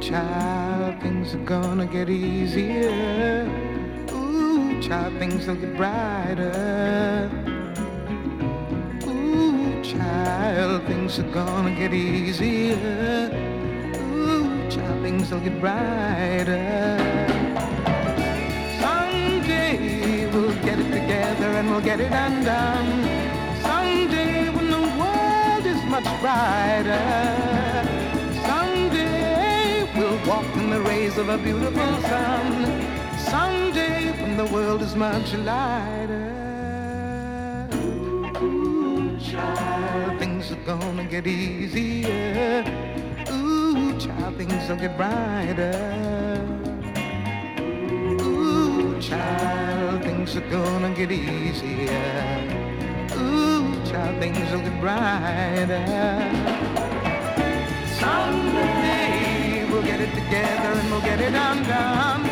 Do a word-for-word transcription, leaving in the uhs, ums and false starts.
child, things are gonna get easier. Ooh, child, things will get brighter. Ooh, child, things are gonna get easier. Ooh, child, things will get brighter. Someday we'll get it together and we'll get it undone. Someday when the world is much brighter. Someday we'll walk in the rays of a beautiful sun. Someday when the world is much lighter. Ooh, child, things are gonna get easier. Ooh, child, things will get brighter. Ooh, child, things are gonna get easier. Ooh, child, things will get brighter. Someday we'll get it together and we'll get it undone.